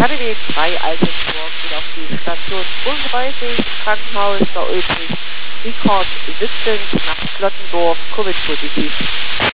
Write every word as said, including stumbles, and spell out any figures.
K D W zwei Altenburg geht auf die Station zweiunddreißig, Krankenhaus der Ulbrich, Rekord siebzehn nach Clottendorf, Covid-positiv.